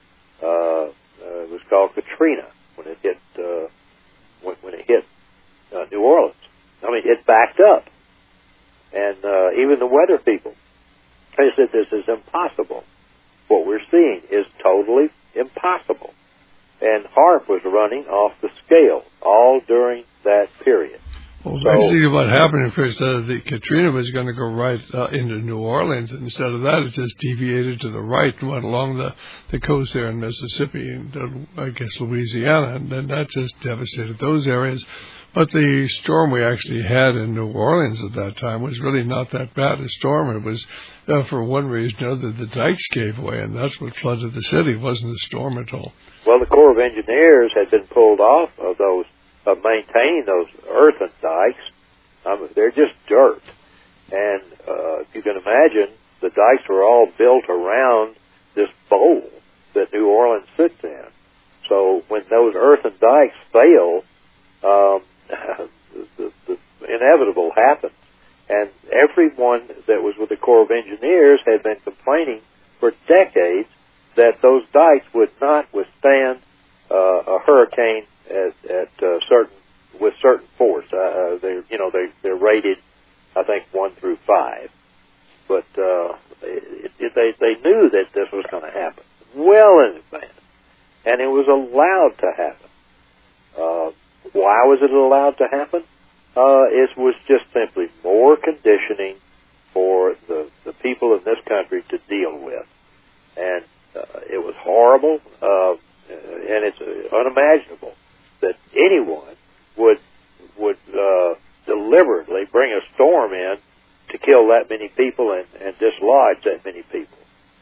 Uh, uh, it was called Katrina when it hit. Uh, When, when it hit uh, New Orleans. I mean, it backed up. And uh, even the weather people, they said this is impossible. what we're seeing is totally impossible. And HAARP was running off the scale all during that period. Well, so, basically what happened, of course, uh, the Katrina was going to go right uh, into New Orleans. And instead of that, it just deviated to the right and went along the, the coast there in Mississippi and, uh, I guess, Louisiana. And then that just devastated those areas. But the storm we actually had in New Orleans at that time was really not that bad a storm. It was, uh, for one reason or another, the dikes gave way, and that's what flooded the city. It wasn't the storm at all. Well, the Corps of Engineers had been pulled off of those, of maintaining those earthen dikes. Um, they're just dirt. And uh, if you can imagine, the dikes were all built around this bowl that New Orleans sits in. So when those earthen dikes fail, um, the, the inevitable happened. And everyone that was with the Corps of Engineers had been complaining for decades that those dikes would not withstand uh, a hurricane at, at uh, certain with certain force. Uh, they, you know, they they're rated, I think, one through five. But uh, it, it, they they knew that this was going to happen well in advance, and it was allowed to happen. Uh, why was it allowed to happen? Uh, it was just simply more conditioning for the, the people in this country to deal with. And uh, it was horrible, uh, and it's unimaginable that anyone would would uh, deliberately bring a storm in to kill that many people and, and dislodge that many people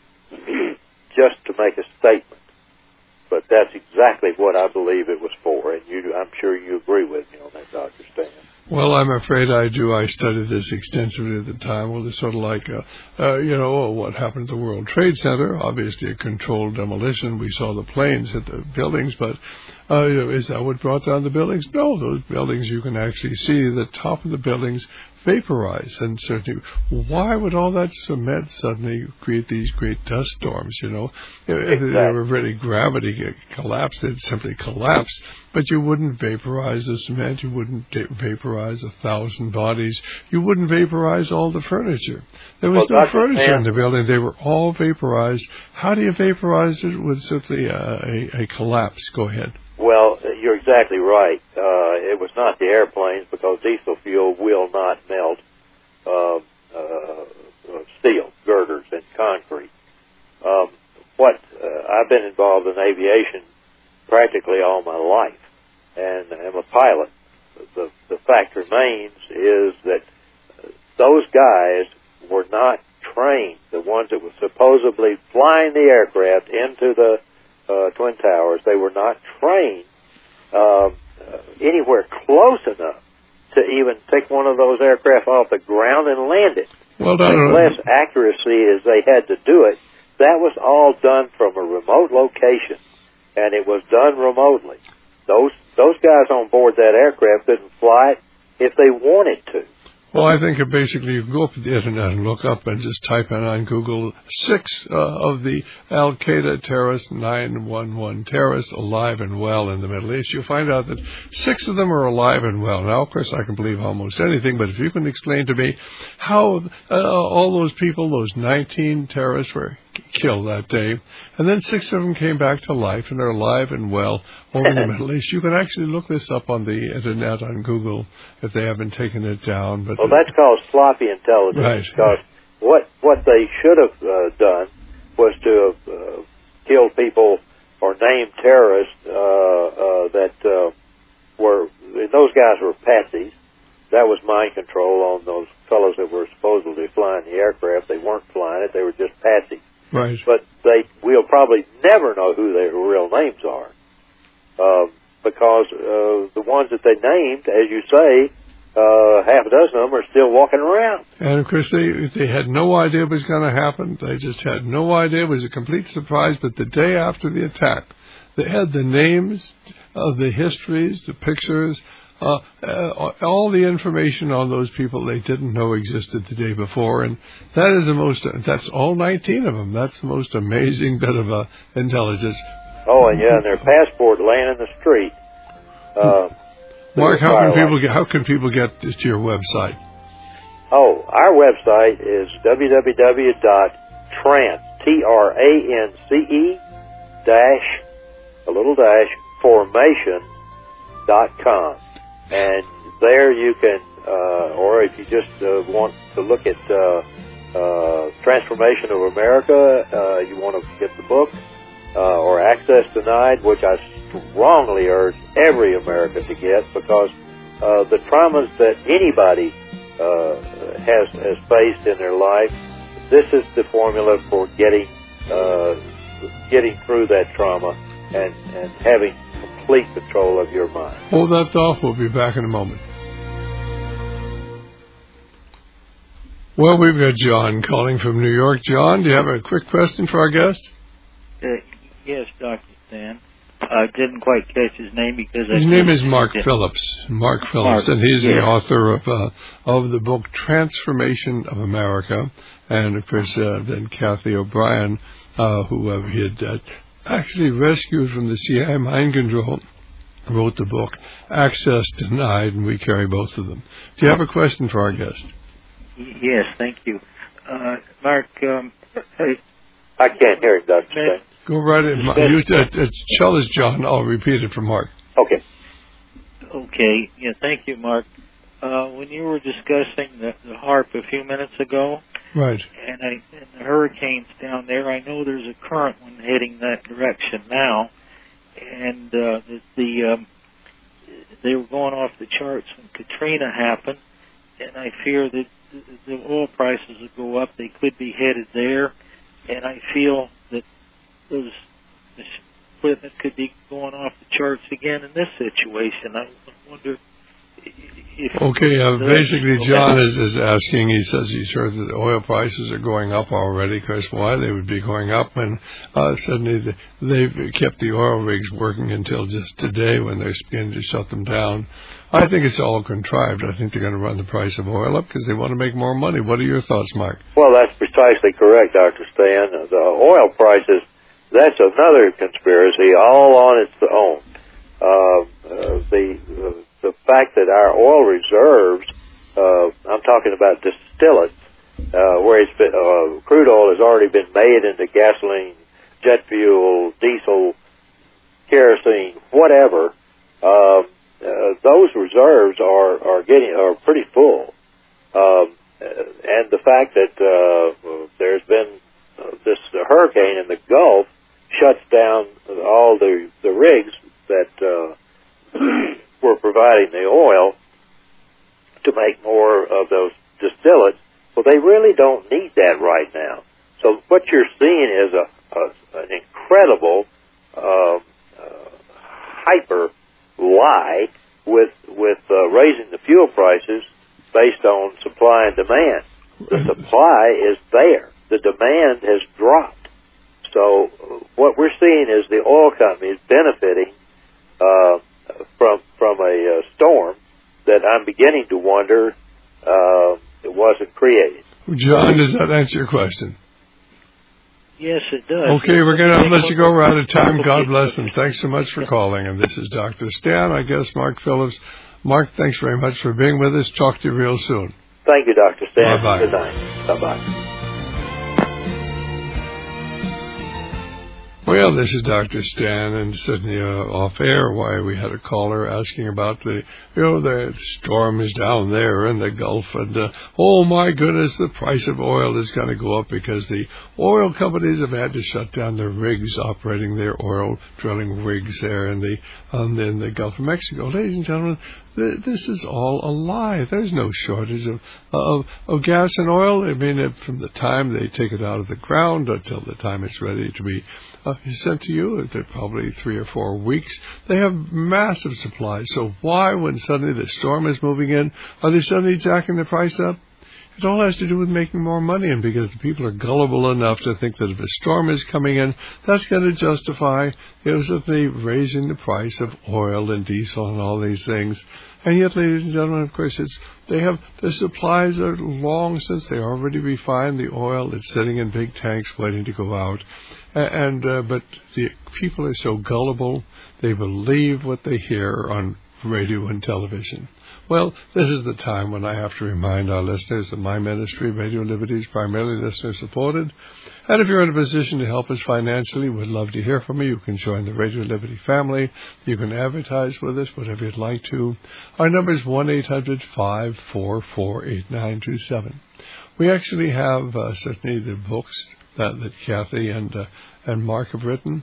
just to make a statement. But that's exactly what I believe it was for, and you, I'm sure you agree with me on that, Doctor Stan. Well, I'm afraid I do. I studied this extensively at the time. Well, it's sort of like, uh, uh, you know, what happened at the World Trade Center. Obviously, a controlled demolition. We saw the planes hit the buildings, but uh, you know, is that what brought down the buildings? No, those buildings, you can actually see the top of the buildings vaporize. And certainly, why would all that cement suddenly create these great dust storms, you know? If exactly. there were really gravity collapsed, it'd simply collapse. But you wouldn't vaporize the cement. You wouldn't vaporize a thousand bodies. You wouldn't vaporize all the furniture. There was well, no Doctor furniture Stan, in the building. They were all vaporized. How do you vaporize it with simply a, a, a collapse? Go ahead. Well, you're exactly right. Uh, it was not the airplanes, because diesel fuel will not melt uh, uh, steel girders and concrete. Um, what uh, I've been involved in aviation practically all my life, and I'm a pilot. The, the fact remains is that those guys were not trained. The ones that were supposedly flying the aircraft into the Uh, Twin Towers, they were not trained um, uh, anywhere close enough to even take one of those aircraft off the ground and land it. Well done. With less accuracy as they had to do it, that was all done from a remote location, and it was done remotely. Those those guys on board that aircraft couldn't fly it if they wanted to. Well, I think it basically you go up to the internet and look up and just type in on Google six uh, of the Al-Qaeda terrorists, nine one one terrorists alive and well in the Middle East. You'll find out that six of them are alive and well. Now, of course, I can believe almost anything, but if you can explain to me how uh, all those people, those nineteen terrorists were killed that day, and then six of them came back to life and are alive and well over in the Middle East. You can actually look this up on the internet on Google if they haven't taken it down. But well, that's called sloppy intelligence. Right. Because what what they should have uh, done was to have uh, killed people or named terrorists uh, uh, that uh, were those guys were patsies. That was mind control on those fellows that were supposedly flying the aircraft. They weren't flying it; they were just patsies. Right. But they we'll probably never know who their real names are, uh, because uh, the ones that they named, as you say, uh, half a dozen of them are still walking around. And of course, they they had no idea it was going to happen. They just had no idea. It was a complete surprise. But the day after the attack, they had the names, uh, the histories, the pictures. Uh, uh, all the information on those people they didn't know existed the day before, and that is the most, that's all nineteen of them. That's the most amazing bit of uh, intelligence. Oh, and yeah, and their passport laying in the street. Uh, Mark, how can people get, how can people get to your website? Oh, our website is w w w dot trance, T R A N C E dash, a little dash, formation dot com. And there you can, uh, or if you just uh, want to look at uh, uh, Transformation of America, uh, you want to get the book, uh, or Access Denied, which I strongly urge every American to get, because uh, the traumas that anybody uh, has has faced in their life, this is the formula for getting uh, getting through that trauma and, and having complete control of your mind. Hold that thought. We'll be back in a moment. Well, we've got John calling from New York. John, do you have a quick question for our guest? Uh, yes, Doctor Stan. I didn't quite catch his name because his I name is Mark Phillips. Mark Phillips, Mark, and he's yeah. the author of uh, of the book Transformation of America, and of course uh, then Kathy O'Brien, uh, who uh, he had uh, actually rescued from the C I A mind control, wrote the book Access Denied, and we carry both of them. Do you have a question for our guest? Yes, thank you, uh, Mark. Um, hey, I can't hear it, Doctor Stan. Go right in. You uh, uh, tell us, John. I'll repeat it for Mark. Okay. Okay. Yeah. Thank you, Mark. Uh, when you were discussing the, the HAARP a few minutes ago, right? And, I, and the hurricanes down there, I know there's a current one heading that direction now, and uh, the, the um, they were going off the charts when Katrina happened, and I fear that the, the oil prices will go up. They could be headed there, and I feel that those this equipment could be going off the charts again in this situation. I wonder if... Okay, uh, basically John is, is asking, he says he's heard that the oil prices are going up already, because why they would be going up, and uh, suddenly they've kept the oil rigs working until just today when they're beginning to shut them down. I think it's all contrived. I think they're going to run the price of oil up because they want to make more money. What are your thoughts, Mark? Well, that's precisely correct, Doctor Stan. The oil prices, that's another conspiracy all on its own. Uh, uh, the uh, the fact that our oil reserves, uh, I'm talking about distillates, uh, where it's been, uh, crude oil has already been made into gasoline, jet fuel, diesel, kerosene, whatever. Uh, uh, those reserves are are getting are pretty full, um, and the fact that uh, there's been uh, this hurricane in the Gulf shuts down all the the rigs that uh, were providing the oil to make more of those distillates. Well, they really don't need that right now. So what you're seeing is a, a an incredible uh, uh, hyper lie with with uh, raising the fuel prices based on supply and demand. The supply is there. The demand has dropped. So what we're seeing is the oil companies benefiting uh, from from a uh, storm that I'm beginning to wonder uh, it wasn't created. John, does that answer your question? Yes, it does. Okay, we're going to let you go. We're out of time. God bless them. Thanks so much for calling. And this is Doctor Stan, I guess, Mark Phillips. Mark, thanks very much for being with us. Talk to you real soon. Thank you, Doctor Stan. Bye-bye. Good night. Bye-bye. Well, this is Doctor Stan, and suddenly uh, off air, why we had a caller asking about the, you know, the storm is down there in the Gulf, and uh, oh my goodness, the price of oil is going to go up because the oil companies have had to shut down their rigs operating their oil drilling rigs there in the um, in the Gulf of Mexico. Ladies and gentlemen, th- this is all a lie. There's no shortage of of, of gas and oil. I mean, it, from the time they take it out of the ground until the time it's ready to be Uh, sent to you, they're probably three or four weeks. They have massive supplies. So why, when suddenly the storm is moving in, are they suddenly jacking the price up? It all has to do with making more money, and because the people are gullible enough to think that if a storm is coming in, that's going to justify, you know, suddenly raising the price of oil and diesel and all these things. And yet, ladies and gentlemen, of course, it's they have the supplies are long since they already refined the oil. It's sitting in big tanks waiting to go out. And uh, but the people are so gullible, they believe what they hear on radio and television. Well, this is the time when I have to remind our listeners that my ministry, Radio Liberty, is primarily listener-supported. And if you're in a position to help us financially, we'd love to hear from you. You can join the Radio Liberty family. You can advertise with us, whatever you'd like to. Our number is one eight hundred five four four eight nine two seven. We actually have uh, certainly the books that, that Kathy and, uh, and Mark have written.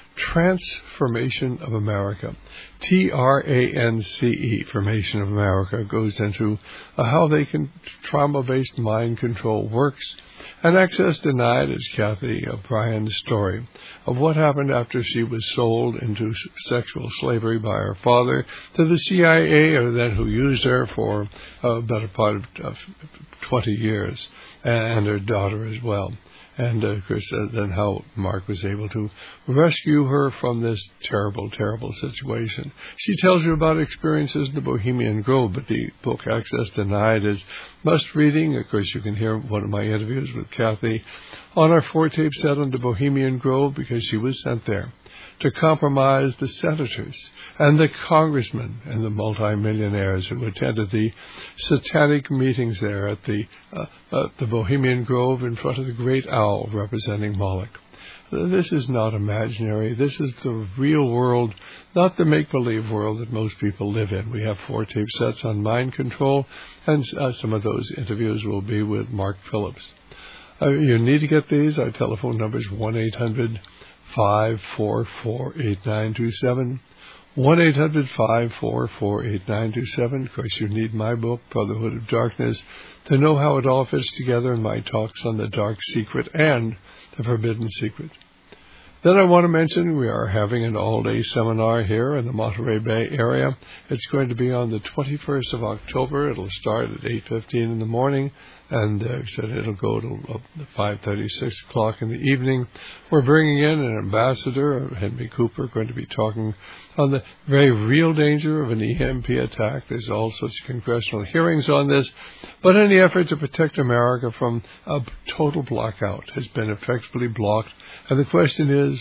Transformation of America, T R A N C E, Formation of America, goes into uh, how they can trauma-based mind control works. And Access Denied is Kathy O'Brien's story of what happened after she was sold into sexual slavery by her father to the C I A, or then who used her for a better part of uh, twenty years, and her daughter as well. And, uh, of course, uh, then how Mark was able to rescue her from this terrible, terrible situation. She tells you about experiences in the Bohemian Grove, but the book Access Denied is must-reading. Of course, you can hear one of my interviews with Kathy on our four-tape set on the Bohemian Grove, because she was sent there to compromise the senators and the congressmen and the multimillionaires who attended the satanic meetings there at the uh, uh, the Bohemian Grove in front of the great owl representing Moloch. This is not imaginary. This is the real world, not the make-believe world that most people live in. We have four tape sets on mind control, and uh, some of those interviews will be with Mark Phillips. Uh, you need to get these. Our telephone number is one eight hundred five four four eight nine two seven. one eight hundred five four four eight nine two seven. Of course, you need my book, Brotherhood of Darkness, to know how it all fits together in my talks on the dark secret and the forbidden secret. Then I want to mention we are having an all-day seminar here in the Monterey Bay area. It's going to be on the twenty-first of October. It'll start at eight fifteen in the morning, and uh, said it'll go to five thirty, six o'clock in the evening. We're bringing in an ambassador, Henry Cooper, going to be talking on the very real danger of an E M P attack. There's all sorts of congressional hearings on this, but any effort to protect America from a total blackout has been effectively blocked. And the question is,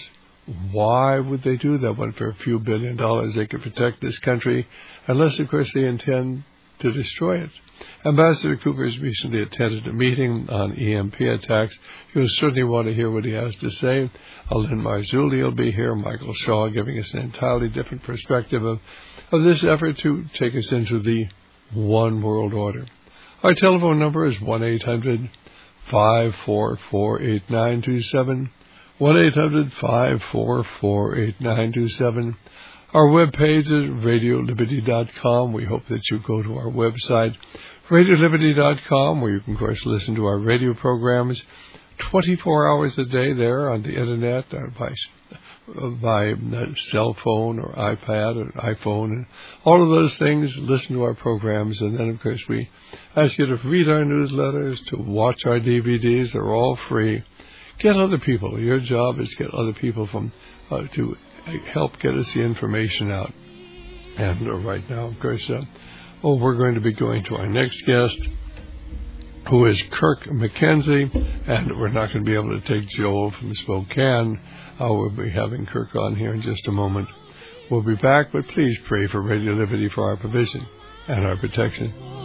why would they do that when for a few billion dollars they could protect this country, unless, of course, they intend to destroy it? Ambassador Cooper has recently attended a meeting on E M P attacks. You'll certainly want to hear what he has to say. Lynn Marzulli will be here, Michael Shaw giving us an entirely different perspective of, of this effort to take us into the one world order. Our telephone number is one eight hundred five four four eight nine two seven. one eight hundred five four four eight nine two seven. Our webpage is radio liberty dot com. We hope that you go to our website, radio liberty dot com, where you can, of course, listen to our radio programs twenty-four hours a day there on the Internet, or by, by cell phone or iPad or iPhone, and all of those things. Listen to our programs, and then, of course, we ask you to read our newsletters, to watch our D V Ds. They're all free. Get other people. Your job is to get other people from uh, to help get us the information out. And uh, right now, of course, uh, oh, we're going to be going to our next guest, who is Kirk McKenzie, and we're not going to be able to take Joel from Spokane. Uh, we'll be having Kirk on here in just a moment. We'll be back, but please pray for Radio Liberty for our provision and our protection.